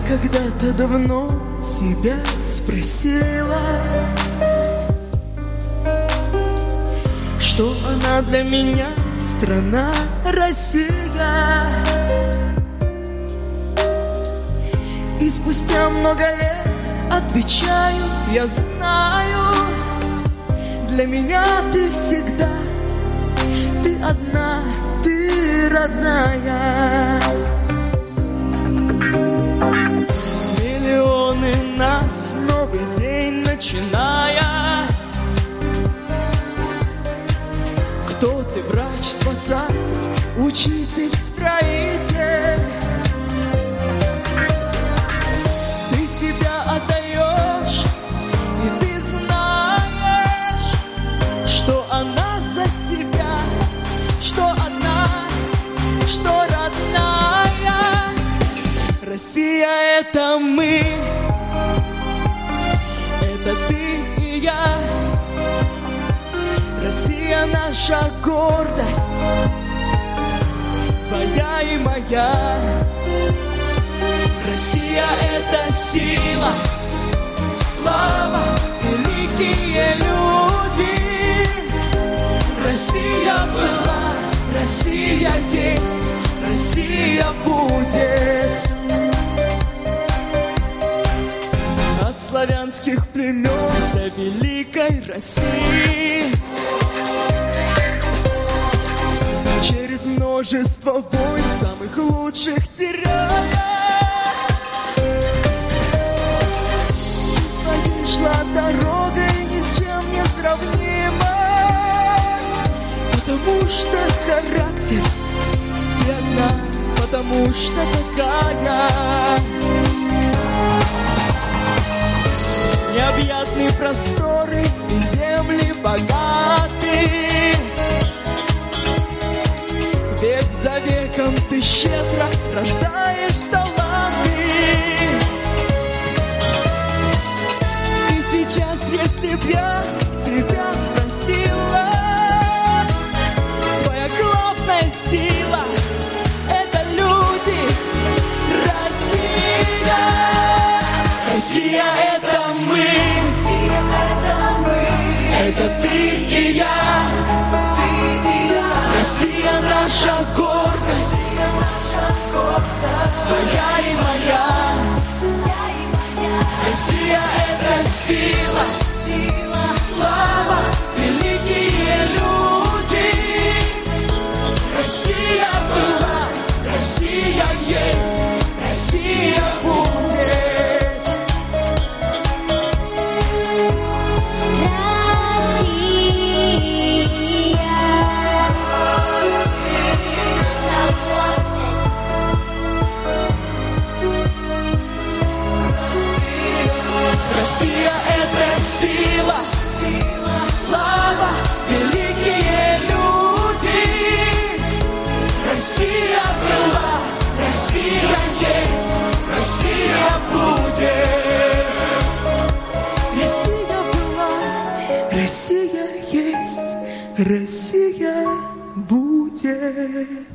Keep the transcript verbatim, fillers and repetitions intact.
когда-то давно себя спросила, что она для меня страна Россия. И спустя много лет отвечаю, я знаю, для меня ты всегда, ты одна, ты родная. Миллионы нас, новый день начиная. Кто ты, врач, спасатель, учитель, строитель? Ты себя отдаешь, и ты знаешь, что она за тебя, что она, что родная. Россия — это мы, это ты и я. Россия — наша гордость, твоя и моя. Россия — это сила, слава, великие люди. Россия была, Россия есть, Россия будет. От славянских племен до великой России, через множество войн, самых лучших теряя, ты своей шла дорогой ни с чем не сравнима, потому что характер ты одна, потому что такая. Необъятные просторы и земли богаты, век за веком ты щедро рождаешь таланты. И сейчас, если б я себя спросила, твоя главная сила — это люди. Россия, Россия — это мы, Россия — это мы, это ты и я. Россия — наша гордость, Россия — наша гордость, твоя и моя. Россия — это сила, сила, слава, великие люди. Россия была, Россия есть, Россия будет. Россия — это сила, сила, слава, великие люди. Россия была, Россия есть, Россия будет. Россия была, Россия есть, Россия будет.